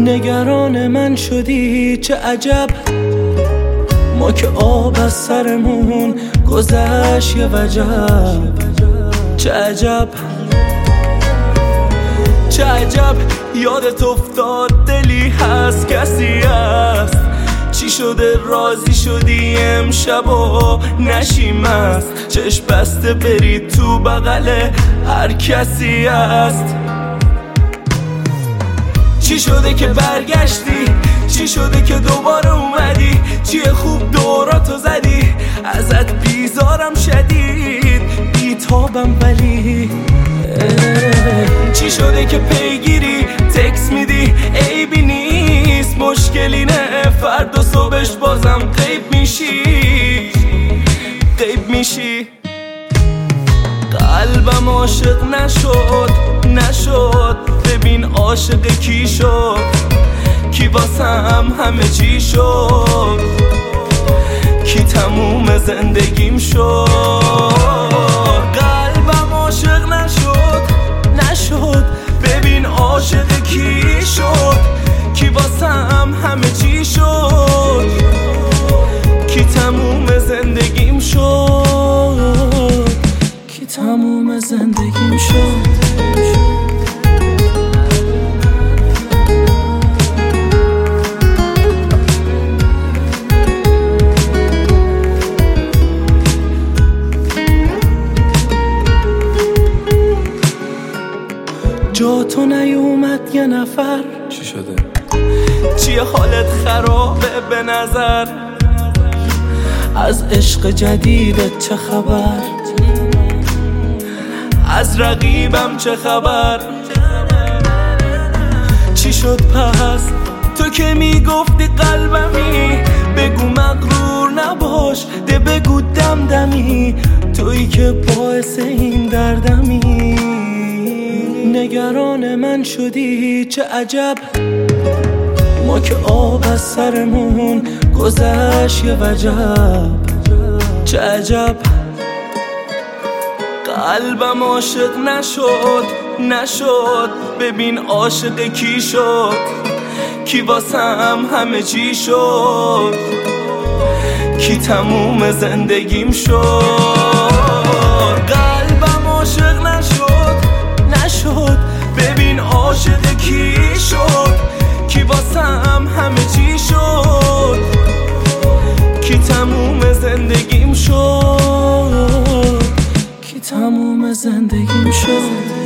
نگران من شدی چه عجب، ما که آب از سرمون گذشت یه وجب. چه عجب چه عجب یادت افتاد دلی هست کسی هست. چی شده راضی شدی امشب و نشیم است، چشم بسته بری تو بغل هر کسی هست. چی شده که برگشتی، چی شده که دوباره اومدی، چیه خوب دوراتو زدی، ازت بیزارم شدید بیتابم ولی چی شده که پیگیری تکس میدی عیبی نیست مشکلی نه، فردا صبحش بازم غیب میشی. قلبم عاشق نشد ببین عاشق کی شد، کی واسم همه چی شد، کی تموم زندگیم شد. قلبم عاشق نشد ببین عاشق کی شد، کی واسم همه چی شد، کی تموم زندگیم شد، کی تموم زندگیم شد. جا تو نیومد یه نفر، چی شده؟ چیه حالت خرابه به نظر، از عشق جدیدت چه خبر، از رقیبم چه خبر. چی شد پس تو که میگفتی قلبمی، بگو مغرور نباش ده بگو دمدمی، تویی که باعث این دردمی. نگران من شدی چه عجب، ما که آب از سرمون گذشت یه وجب. چه عجب قلبم عاشق نشد ببین عاشق کی شد، کی واسم همه چی شد، کی تموم زندگیم شد. قلبم عاشق نشد ببین عاشق کی شد، کی واسم همه چی شد، کی تموم زندگیم شد، کی تموم زندگیم شد.